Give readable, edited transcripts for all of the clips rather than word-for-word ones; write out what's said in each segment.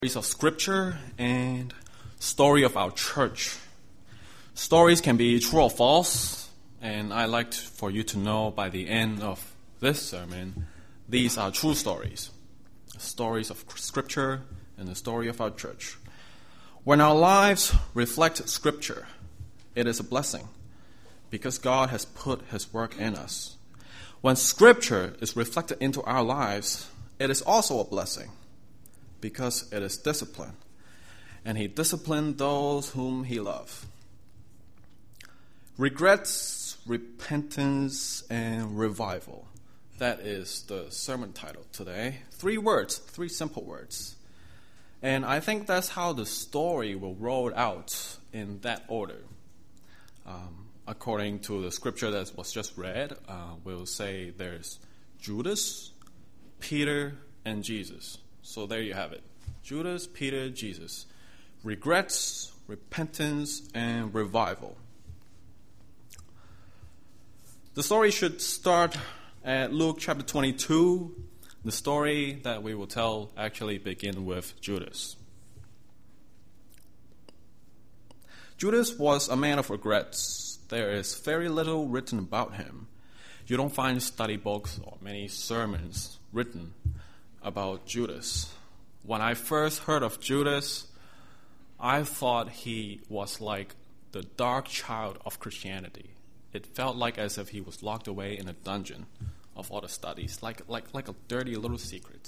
Stories of Scripture and story of our church. Stories can be true or false, and I like for you to know by the end of this sermon, these are true stories. Stories of Scripture and the story of our church. When our lives reflect Scripture, it is a blessing because God has put His work in us. When Scripture is reflected into our lives, it is also a blessing because it is discipline, and He disciplined those whom He loved. Regrets, repentance, and revival. That is the sermon title today. 3 words, 3 simple words. And I think that's how the story will roll out in that order. According to the scripture that was just read, we'll say there's Judas, Peter, and Jesus. So there you have it. Judas, Peter, Jesus. Regrets, repentance, and revival. The story should start at Luke chapter 22. The story that we will tell actually begins with Judas. Judas was a man of regrets. There is very little written about him. You don't find study books or many sermons written about Judas. When I first heard of Judas, I thought he was like the dark child of Christianity. It felt like as if he was locked away in a dungeon of all the studies, like a dirty little secret.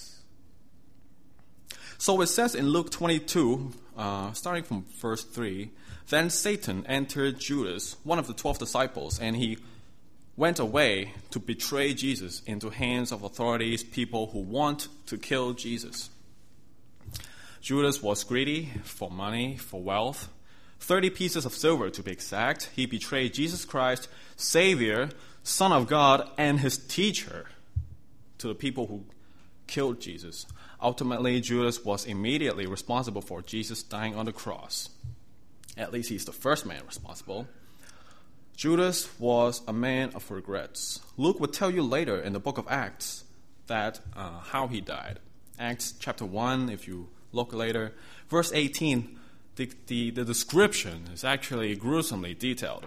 So it says in Luke 22, starting from verse 3, then Satan entered Judas, one of the 12 disciples, and he went away to betray Jesus into hands of authorities, people who want to kill Jesus. Judas was greedy for money, for wealth. 30 pieces of silver to be exact. He betrayed Jesus Christ, Savior, Son of God, and His teacher to the people who killed Jesus. Ultimately, Judas was immediately responsible for Jesus dying on the cross. At least he's the first man responsible. Judas was a man of regrets. Luke will tell you later in the book of Acts that how he died. Acts chapter 1, if you look later. Verse 18, the description is actually gruesomely detailed.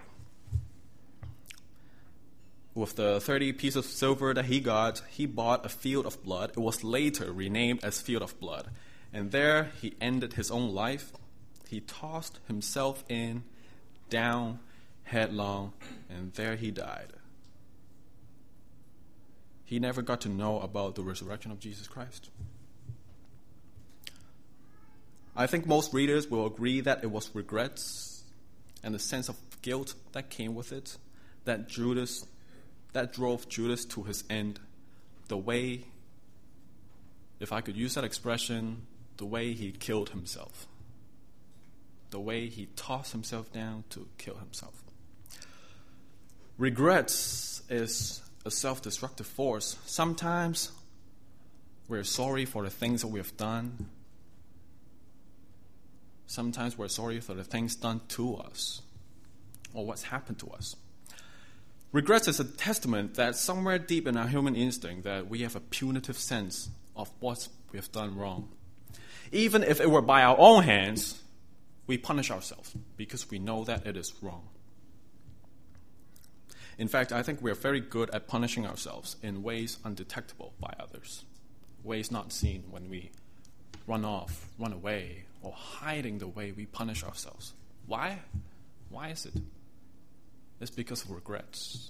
With the 30 pieces of silver that he got, he bought a field of blood. It was later renamed as Field of Blood. And there he ended his own life. He tossed himself in, down, headlong, and there he died. He never got to know about the resurrection of Jesus Christ. I think most readers will agree that it was regrets and the sense of guilt that came with it that drove Judas to his end. The way, if I could use that expression, the way he killed himself. The way he tossed himself down to kill himself. Regrets is a self-destructive force. Sometimes we're sorry for the things that we have done. Sometimes we're sorry for the things done to us or what's happened to us. Regrets is a testament that somewhere deep in our human instinct that we have a punitive sense of what we have done wrong. Even if it were by our own hands, we punish ourselves because we know that it is wrong. In fact, I think we are very good at punishing ourselves in ways undetectable by others, ways not seen when we run off, run away, or hiding the way we punish ourselves. Why? Why is it? It's because of regrets.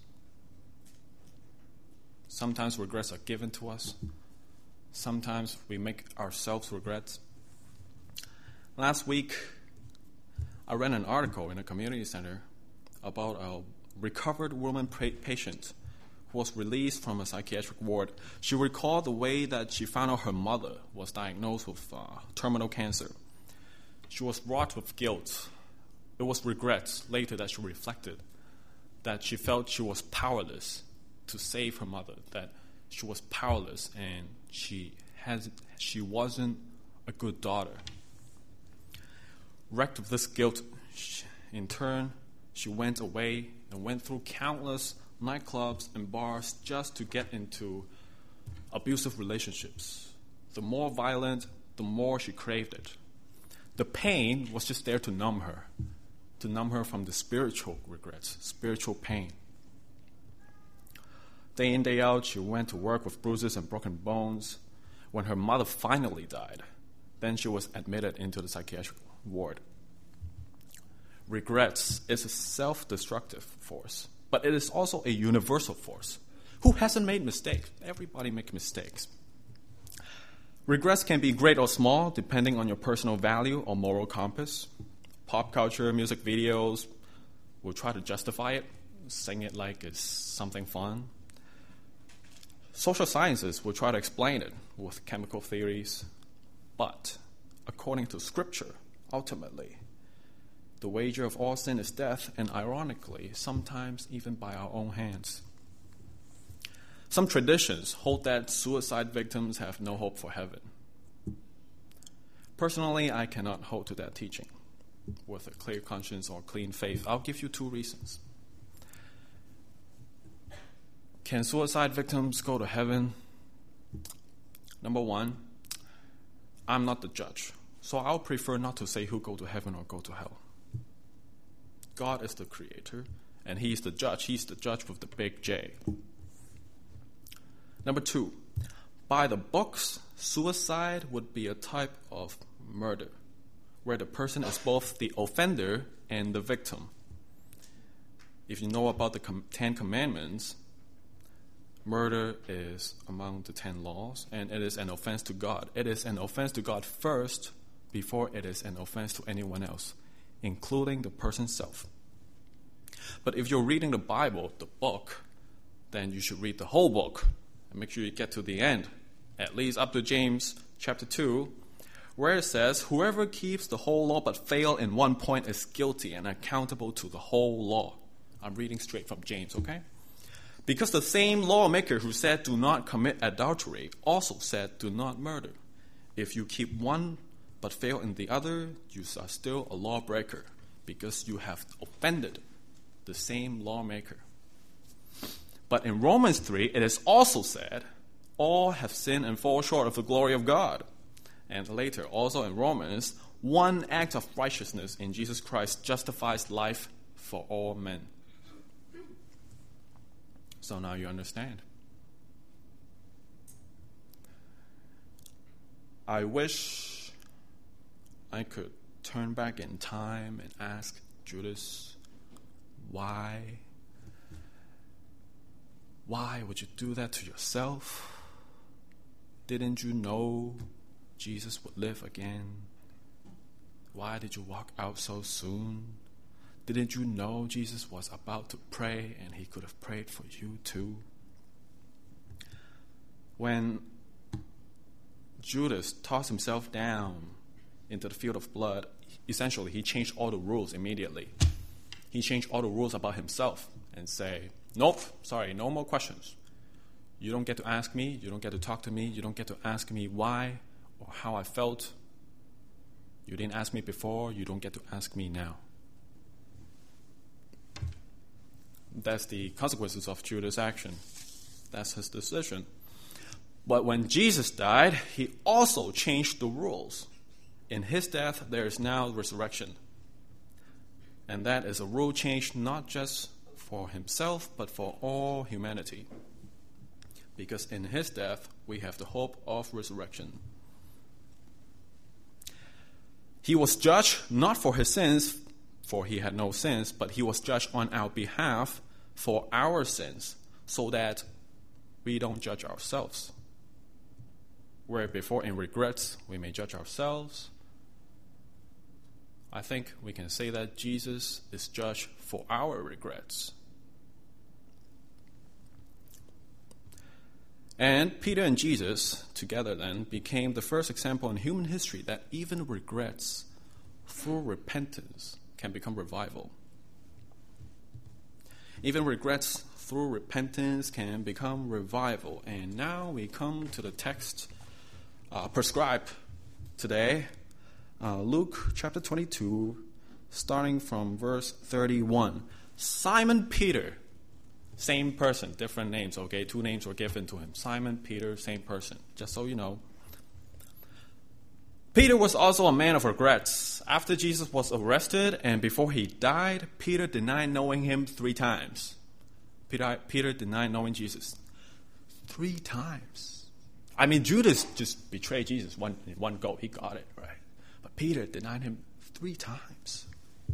Sometimes regrets are given to us. Sometimes we make ourselves regrets. Last week, I read an article in a community center about a recovered woman patient who was released from a psychiatric ward. She recalled the way that she found out her mother was diagnosed with terminal cancer. She was wrought with guilt. It was regrets later that she reflected, that she felt she was powerless to save her mother, that she was powerless and she wasn't a good daughter. Wrecked with this guilt, in turn, she went away and went through countless nightclubs and bars just to get into abusive relationships. The more violent, the more she craved it. The pain was just there to numb her from the spiritual regrets, spiritual pain. Day in, day out, she went to work with bruises and broken bones. When her mother finally died, then she was admitted into the psychiatric ward. Regrets is a self-destructive force, but it is also a universal force. Who hasn't made mistakes? Everybody makes mistakes. Regrets can be great or small, depending on your personal value or moral compass. Pop culture, music videos will try to justify it, sing it like it's something fun. Social sciences will try to explain it with chemical theories. But according to Scripture, ultimately, the wager of all sin is death, and ironically, sometimes even by our own hands. Some traditions hold that suicide victims have no hope for heaven. Personally, I cannot hold to that teaching with a clear conscience or clean faith. I'll give you 2 reasons. Can suicide victims go to heaven? Number 1, I'm not the judge, so I'll prefer not to say who go to heaven or go to hell. God is the creator, and He's the judge. He's the judge with the big J. Number 2, by the books, suicide would be a type of murder, where the person is both the offender and the victim. If you know about the 10 Commandments, murder is among the 10 laws, and it is an offense to God. It is an offense to God first, before it is an offense to anyone else, including the person's self. But if you're reading the Bible, the book, then you should read the whole book. And make sure you get to the end, at least up to James chapter 2, where it says, whoever keeps the whole law but fail in one point is guilty and accountable to the whole law. I'm reading straight from James, okay? Because the same lawmaker who said do not commit adultery also said do not murder. If you keep one but fail in the other, you are still a lawbreaker because you have offended the same lawmaker. But in Romans 3, it is also said, all have sinned and fall short of the glory of God. And later, also in Romans, one act of righteousness in Jesus Christ justifies life for all men. So now you understand. I wish I could turn back in time and ask Judas, why? Why would you do that to yourself? Didn't you know Jesus would live again? Why did you walk out so soon? Didn't you know Jesus was about to pray and He could have prayed for you too? When Judas tossed himself down into the field of blood, essentially he changed all the rules immediately. He changed all the rules about himself and say, nope, sorry, no more questions. You don't get to ask me, you don't get to talk to me, you don't get to ask me why or how I felt. You didn't ask me before, you don't get to ask me now. That's the consequences of Judas' action. That's his decision. But when Jesus died, He also changed the rules. In His death, there is now resurrection. And that is a rule change not just for Himself, but for all humanity. Because in His death, we have the hope of resurrection. He was judged not for His sins, for He had no sins, but He was judged on our behalf for our sins, so that we don't judge ourselves. Where before in regrets, we may judge ourselves, I think we can say that Jesus is judged for our regrets. And Peter and Jesus together then became the first example in human history that even regrets through repentance can become revival. Even regrets through repentance can become revival. And now we come to the text prescribed today, Luke chapter 22, starting from verse 31. Simon Peter, same person, different names, okay? 2 names were given to him. Simon Peter, same person, just so you know. Peter was also a man of regrets. After Jesus was arrested and before he died, Peter denied knowing him 3 times. Peter denied knowing Jesus 3 times. I mean, Judas just betrayed Jesus in one go. He got it, right? But Peter denied him 3 times.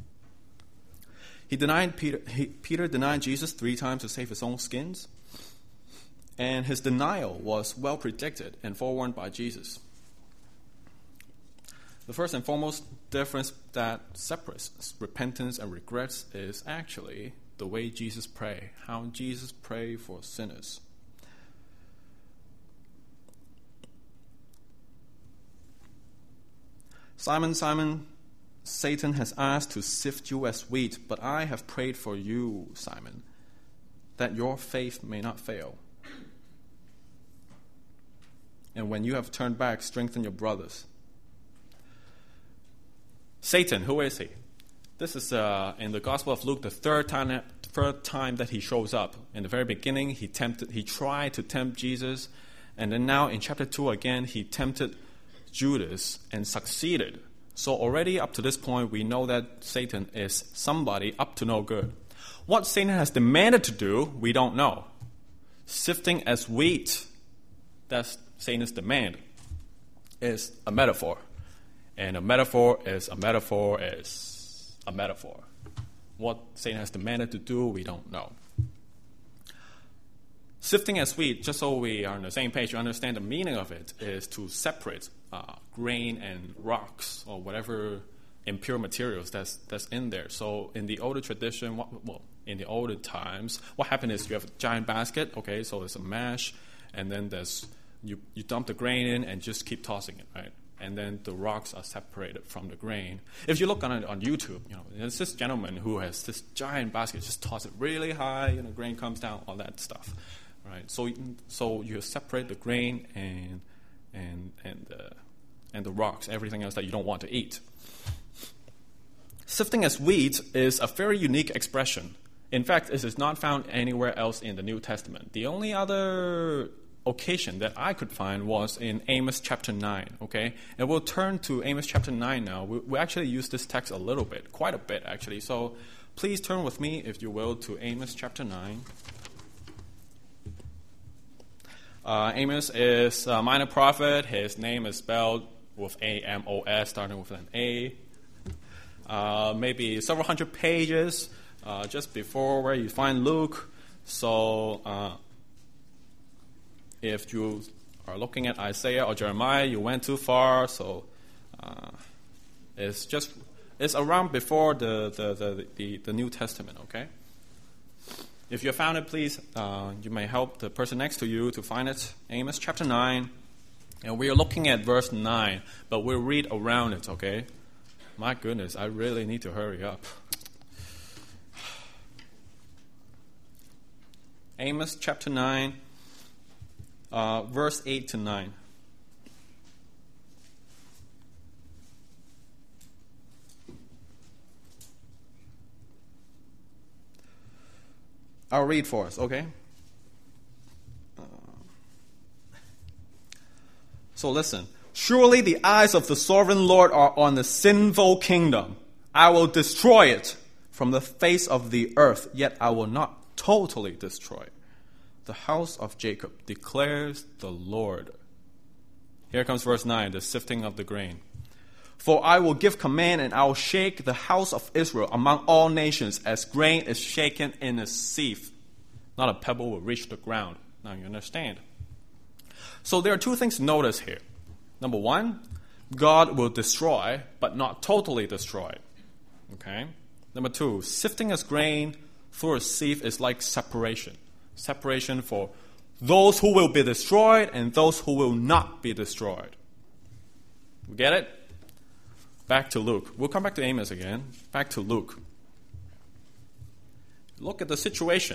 Peter denied Jesus 3 times to save his own skins. And his denial was well predicted and forewarned by Jesus. The first and foremost difference that separates repentance and regrets is actually the way Jesus prayed, how Jesus prayed for sinners. Simon, Simon, Satan has asked to sift you as wheat, but I have prayed for you, Simon, that your faith may not fail. And when you have turned back, strengthen your brothers. Satan, who is he? This is in the Gospel of Luke the third time that he shows up. In the very beginning, he tried to tempt Jesus, and then now in chapter 2 again, he tempted Judas and succeeded. So already up to this point, we know that Satan is somebody up to no good. What Satan has demanded to do, we don't know. Sifting as wheat, that's Satan's demand, is a metaphor. And a metaphor is a metaphor is a metaphor. What Satan has demanded to do, we don't know. Sifting as wheat, just so we are on the same page, to understand the meaning of it, is to separate grain and rocks or whatever impure materials that's in there. So in the older tradition, in the older times, what happened is you have a giant basket, okay, so there's a mash, and then you dump the grain in and just keep tossing it, right? And then the rocks are separated from the grain. If you look on YouTube, there's this gentleman who has this giant basket, just toss it really high, grain comes down, all that stuff, right? So you separate the grain and the rocks, everything else that you don't want to eat. Sifting as wheat is a very unique expression. In fact, it is not found anywhere else in the New Testament. The only other occasion that I could find was in Amos chapter 9, okay? And we'll turn to Amos chapter 9 now. We actually use this text a little bit, quite a bit actually. So please turn with me, if you will, to Amos chapter 9. Amos is a minor prophet. His name is spelled with A-M-O-S, starting with an A. Maybe several hundred pages just before where you find Luke. So if you are looking at Isaiah or Jeremiah, you went too far. So it's around before the New Testament. Okay. If you found it, please you may help the person next to you to find it. Amos chapter 9, and we are looking at verse 9, but we'll read around it. Okay. My goodness, I really need to hurry up. Amos chapter 9. Verse 8 to 9. I'll read for us, okay? So listen. Surely the eyes of the sovereign Lord are on the sinful kingdom. I will destroy it from the face of the earth, yet I will not totally destroy it. The house of Jacob declares the Lord. Here comes verse 9, the sifting of the grain. For I will give command, and I will shake the house of Israel among all nations, as grain is shaken in a sieve. Not a pebble will reach the ground. Now you understand. So there are 2 things to notice here. Number 1, God will destroy, but not totally destroy. Okay? Number 2, sifting as grain through a sieve is like separation. Separation for those who will be destroyed and those who will not be destroyed. We get it? Back to Luke. We'll come back to Amos again. Back to Luke. Look at the situation.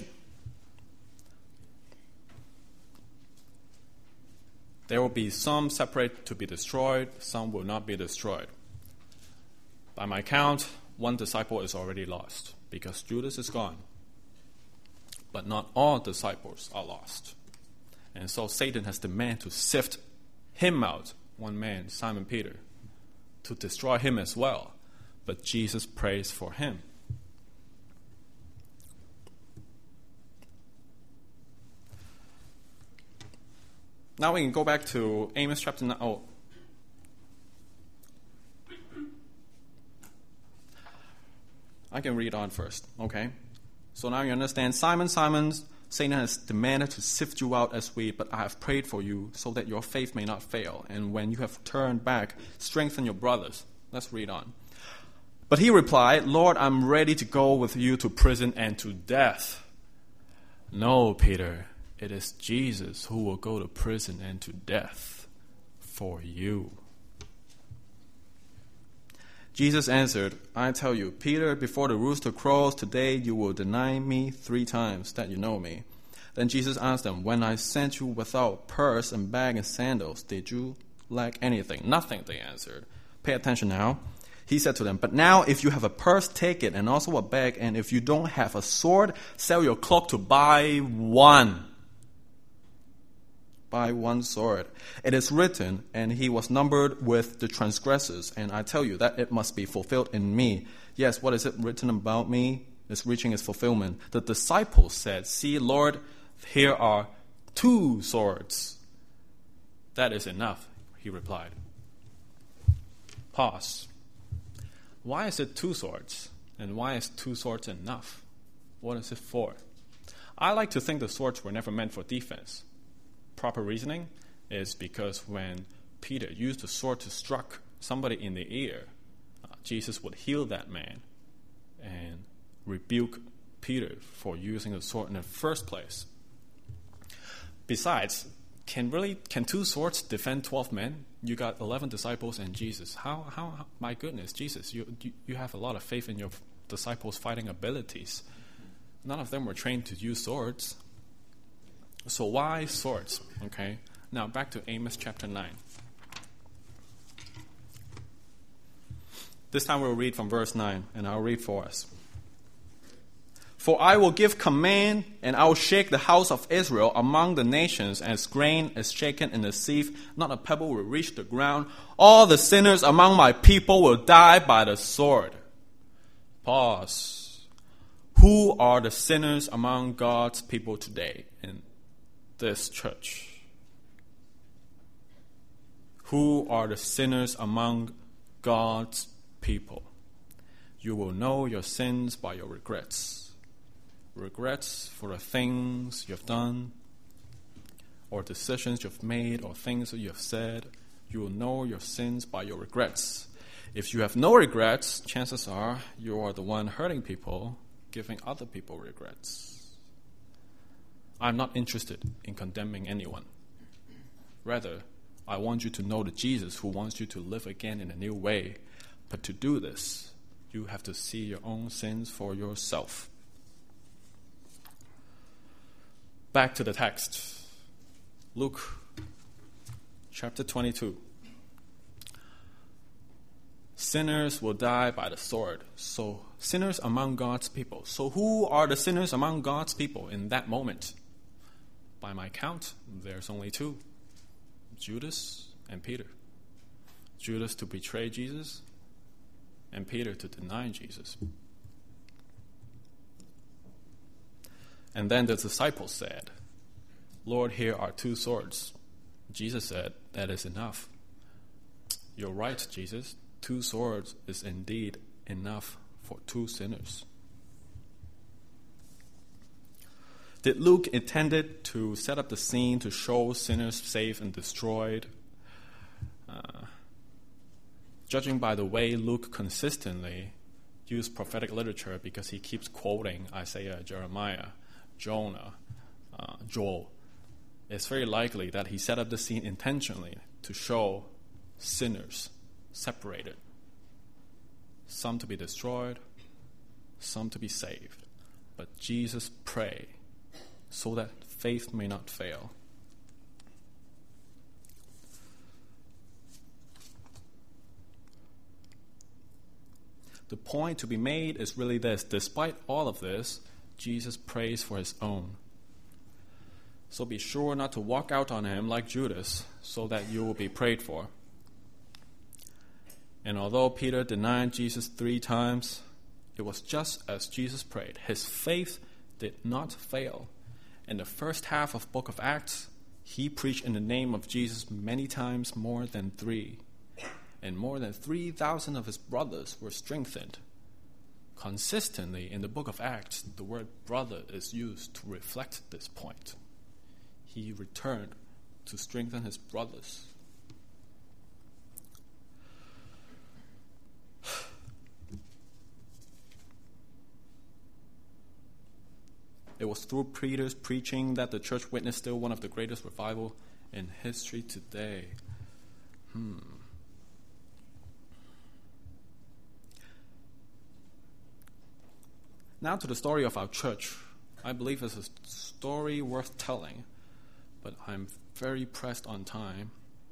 There will be some separate to be destroyed, some will not be destroyed. By my count, 1 disciple is already lost because Judas is gone. But not all disciples are lost. And so Satan has the man to sift him out, one man, Simon Peter. to destroy him as well. But Jesus prays for him. Now we can go back to Amos chapter 9. Oh. I can read on first, okay? So now you understand, Simon, Simon, Satan has demanded to sift you out as wheat, but I have prayed for you so that your faith may not fail. And when you have turned back, strengthen your brothers. Let's read on. But he replied, Lord, I'm ready to go with you to prison and to death. No, Peter, it is Jesus who will go to prison and to death for you. Jesus answered, I tell you, Peter, before the rooster crows today, you will deny me 3 times that you know me. Then Jesus asked them, when I sent you without purse and bag and sandals, did you lack anything? Nothing, they answered. Pay attention now. He said to them, but now if you have a purse, take it, and also a bag, and if you don't have a sword, sell your cloak to buy one. Buy one sword. It is written, and he was numbered with the transgressors, and I tell you that it must be fulfilled in me. Yes, what is it written about me is reaching its fulfillment. The disciples said, see, Lord, here are 2 swords. That is enough, he replied. Pause. Why is it 2 swords? And why is 2 swords enough? What is it for? I like to think the swords were never meant for defense. Proper reasoning is because when Peter used the sword to struck somebody in the ear, Jesus would heal that man and rebuke Peter for using the sword in the first place. Besides, can 2 swords defend 12 men? You got 11 disciples and Jesus. How my goodness, Jesus, you have a lot of faith in your disciples' fighting abilities. None of them were trained to use swords. So why swords? Okay. Now back to Amos chapter 9. This time we'll read from verse 9, and I'll read for us. For I will give command, and I will shake the house of Israel among the nations, as grain is shaken in the sieve. Not a pebble will reach the ground. All the sinners among my people will die by the sword. Pause. Who are the sinners among God's people today in this church? Who are the sinners among God's people? You will know your sins by your regrets. Regrets for the things you've done, or decisions you've made, or things that you have said. You will know your sins by your regrets. If you have no regrets, chances are you are the one hurting people, giving other people regrets. I'm not interested in condemning anyone. Rather, I want you to know the Jesus who wants you to live again in a new way. But to do this, you have to see your own sins for yourself. Back to the text. Luke chapter 22. Sinners will die by the sword. So, sinners among God's people. So who are the sinners among God's people in that moment? By my count, there's only 2. Judas and Peter. Judas to betray Jesus, and Peter to deny Jesus. And then the disciples said, Lord, here are 2 swords. Jesus said, that is enough. You're right, Jesus. 2 swords is indeed enough for 2 sinners. Did Luke intended to set up the scene to show sinners saved and destroyed? Judging by the way Luke consistently used prophetic literature, because he keeps quoting Isaiah, Jeremiah, Jonah, Joel, it's very likely that he set up the scene intentionally to show sinners separated. Some to be destroyed, some to be saved. But Jesus prayed so that faith may not fail. The point to be made is really this. Despite all of this, Jesus prays for his own. So be sure not to walk out on him like Judas, so that you will be prayed for. And although Peter denied Jesus 3 times, it was just as Jesus prayed. His faith did not fail. In the first half of book of Acts, he preached in the name of Jesus many times more than 3. And more than 3,000 of his brothers were strengthened. Consistently in the book of Acts, the word brother is used to reflect this point. He returned to strengthen his brothers. It was through Peter's preaching that the church witnessed still one of the greatest revival in history today. Now to the story of our church. I believe it's a story worth telling, but I'm very pressed on time.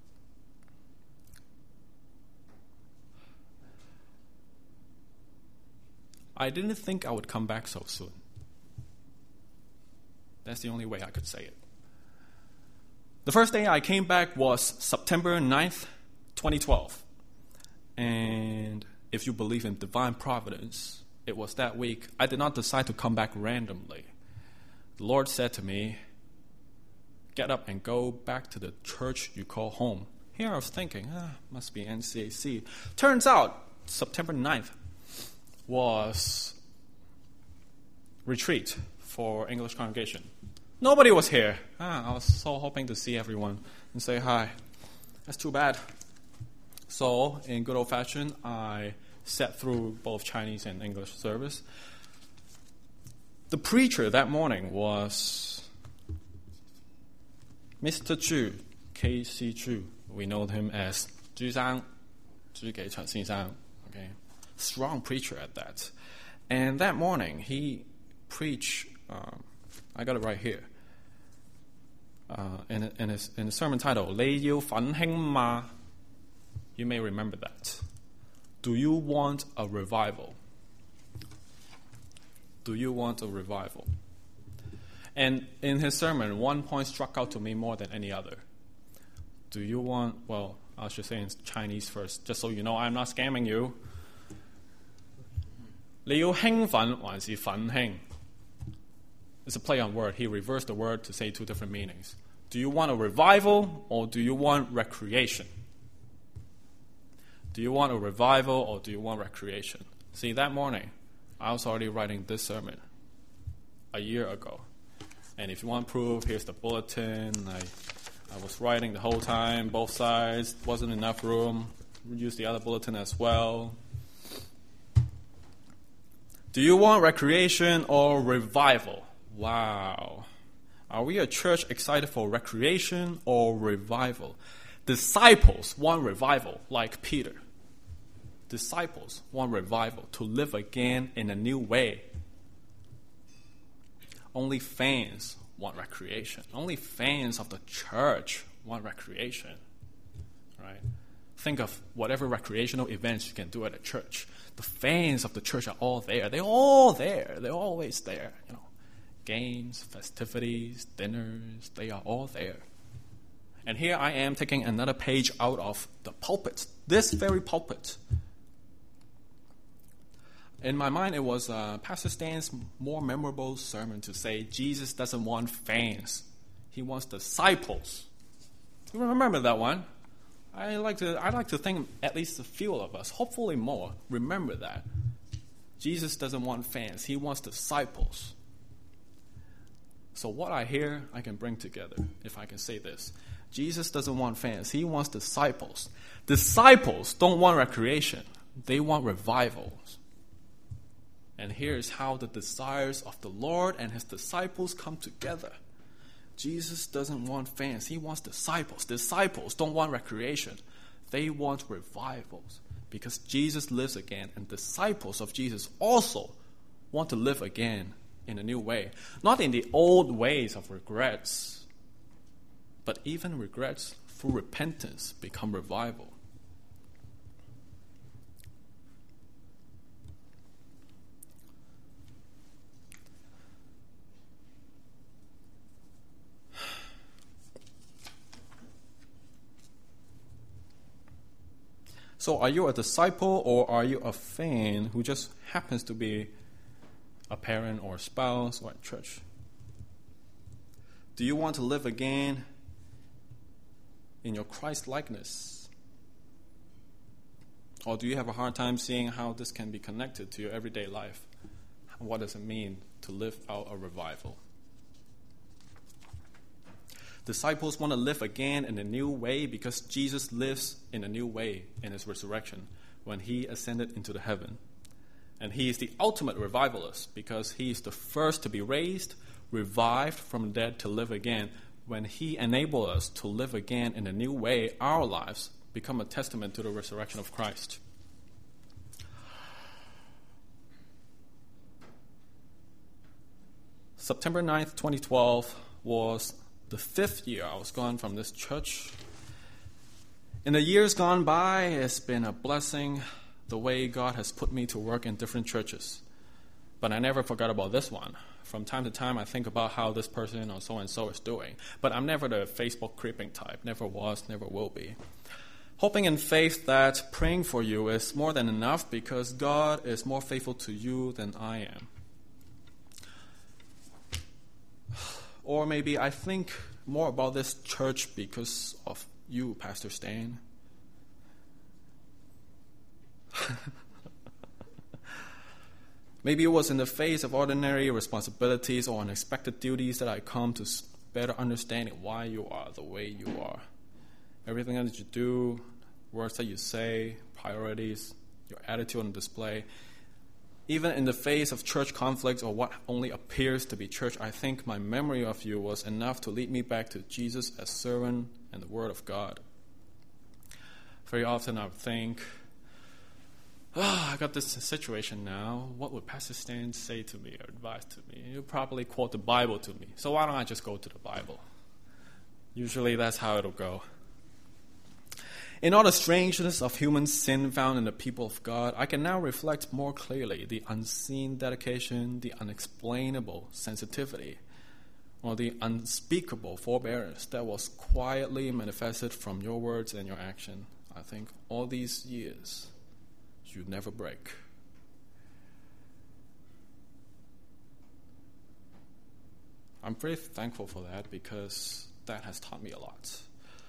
I didn't think I would come back so soon. That's the only way I could say it. The first day I came back was September 9th, 2012. And if you believe in divine providence, it was that week I did not decide to come back randomly. The Lord said to me, get up and go back to the church you call home. Here I was thinking, must be NCAC. Turns out, September 9th was retreat for English congregation. Nobody was here. I was so hoping to see everyone and say hi. That's too bad. So, in good old fashion, I sat through both Chinese and English service. The preacher that morning was Mr. Chu, K.C. Chu. We know him as Zhu Zhang, Zhu Gei Chen Xin Zhang. Okay, strong preacher at that. And that morning, he preached. I got it right here. In his sermon title, 你要奮興嗎? You may remember that. Do you want a revival? Do you want a revival? And in his sermon, one point struck out to me more than any other. Do you want, well, I should say in Chinese first, just so you know, I'm not scamming you. 你要興奮還是奮興? It's a play on word. He reversed the word to say 2 different meanings. Do you want a revival or do you want recreation? Do you want a revival or do you want recreation? See, that morning, I was already writing this sermon a year ago. And if you want proof, here's the bulletin. I was writing the whole time, both sides. Wasn't enough room. Use the other bulletin as well. Do you want recreation or revival? Wow. Are we a church excited for recreation or revival? Disciples want revival, like Peter. Disciples want revival, to live again in a new way. Only fans want recreation. Only fans of the church want recreation. Right? Think of whatever recreational events you can do at a church. The fans of the church are all there. They're all there. They're always there. You know, games, festivities, dinners, they are all there. And here I am taking another page out of the pulpit, this very pulpit. In my mind, it was Pastor Stan's more memorable sermon to say Jesus doesn't want fans. He wants disciples. You remember that one? I like to think at least a few of us, hopefully more, remember that. Jesus doesn't want fans. He wants disciples. So what I hear, I can bring together, if I can say this. Jesus doesn't want fans. He wants disciples. Disciples don't want recreation. They want revivals. And here's how the desires of the Lord and his disciples come together. Jesus doesn't want fans. He wants disciples. Disciples don't want recreation. They want revivals. Because Jesus lives again, and disciples of Jesus also want to live again in a new way. Not in the old ways of regrets, but even regrets through repentance become revival. So are you a disciple or are you a fan who just happens to be a parent or a spouse or at church? Do you want to live again in your Christ likeness? Or do you have a hard time seeing how this can be connected to your everyday life? What does it mean to live out a revival? Disciples want to live again in a new way because Jesus lives in a new way in his resurrection when he ascended into the heaven. And he is the ultimate revivalist because he is the first to be raised, revived from the dead to live again. When he enables us to live again in a new way, our lives become a testament to the resurrection of Christ. September 9th, 2012 was the 5th year I was gone from this church. In the years gone by, it's been a blessing the way God has put me to work in different churches. But I never forgot about this one. From time to time, I think about how this person or so-and-so is doing. But I'm never the Facebook creeping type. Never was, never will be. Hoping in faith that praying for you is more than enough because God is more faithful to you than I am. Or maybe I think more about this church because of you, Pastor Stan. Maybe it was in the face of ordinary responsibilities or unexpected duties that I come to better understand why you are the way you are. Everything that you do, words that you say, priorities, your attitude on display. Even in the face of church conflicts or what only appears to be church, I think my memory of you was enough to lead me back to Jesus as servant and the Word of God. Very often I would think, I got this situation now. What would Pastor Stan say to me or advise to me? He'll probably quote the Bible to me. So why don't I just go to the Bible? Usually that's how it'll go. In all the strangeness of human sin found in the people of God, I can now reflect more clearly the unseen dedication, the unexplainable sensitivity, or the unspeakable forbearance that was quietly manifested from your words and your action. I think all these years, you never break. I'm pretty thankful for that because that has taught me a lot.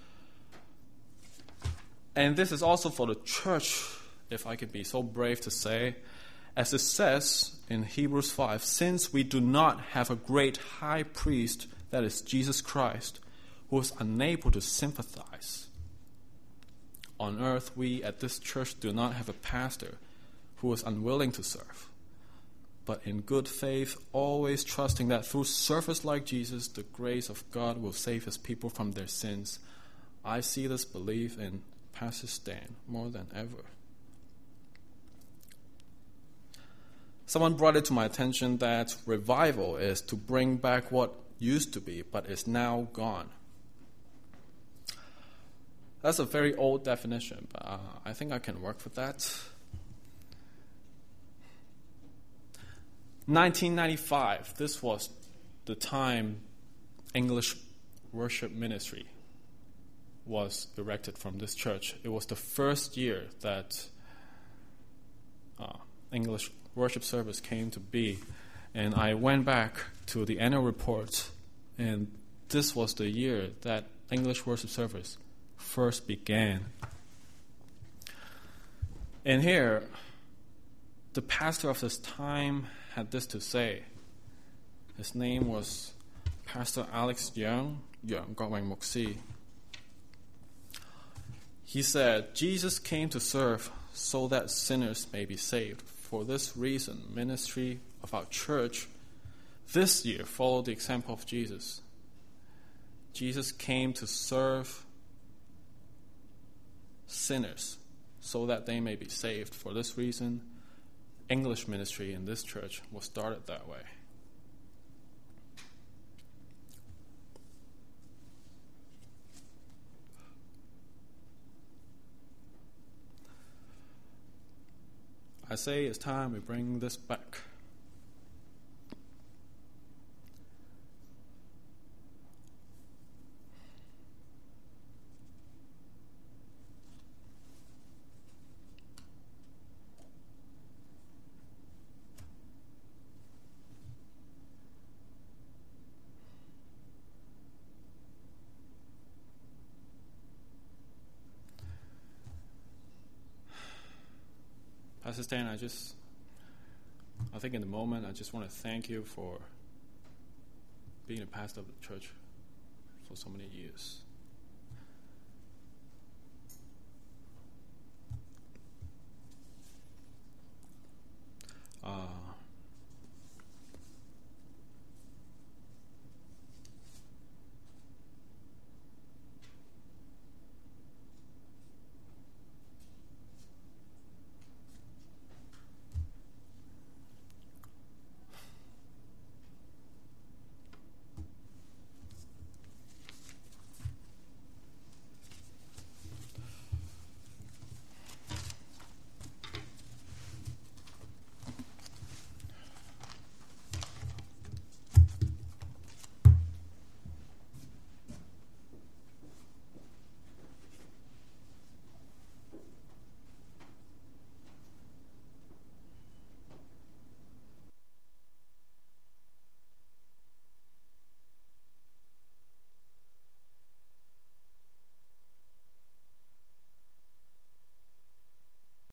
And this is also for the church, if I could be so brave to say, as it says in Hebrews 5, since we do not have a great high priest, that is Jesus Christ, who is unable to sympathize. On earth, we at this church do not have a pastor who is unwilling to serve, but in good faith, always trusting that through service like Jesus, the grace of God will save his people from their sins. I see this belief in Pastor Stan more than ever. Someone brought it to my attention that revival is to bring back what used to be but is now gone. That's a very old definition, but I think I can work with that. 1995, this was the time English worship ministry was erected from this church. It was the first year that English worship service came to be. And I went back to the annual report, and this was the year that English worship service first began. And here, the pastor of this time had this to say. His name was Pastor Alex Young Gok-Wang Muk-Si. He said, Jesus came to serve so that sinners may be saved. For this reason, ministry of our church this year followed the example of Jesus. Jesus came to serve sinners so that they may be saved. For this reason, English ministry in this church was started that way. I say it's time we bring this back. Pastor Stan, I think in the moment, I just want to thank you for being a pastor of the church for so many years.